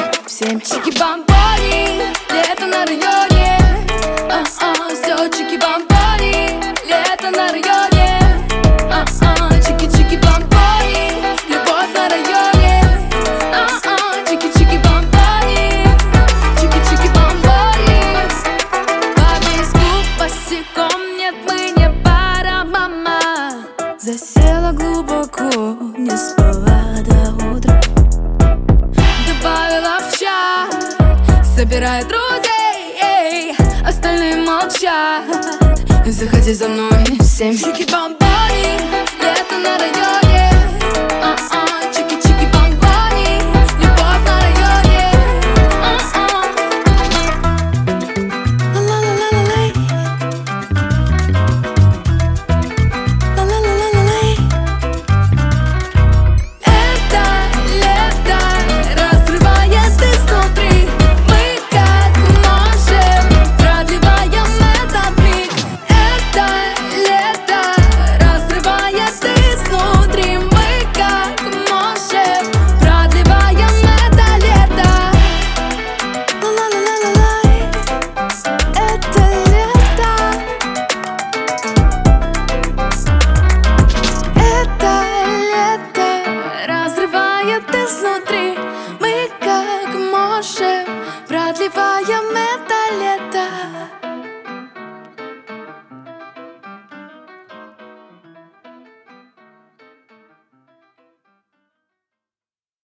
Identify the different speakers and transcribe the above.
Speaker 1: в 7. Чики-бамбони, лето на районе. Все, чики-бамбони, лето на районе. Чики-чики-бамбони, любовь на районе. Чики-чики-бамбони, чики-чики-бамбони. По песку босиком, нет, мы не пара, мама. Засела глубоко, не спала до утра. Добавила в чат, собирая друзей, эй, остальные молчат. Заходи за мной в 7. Чики-бамбони, лето на районе.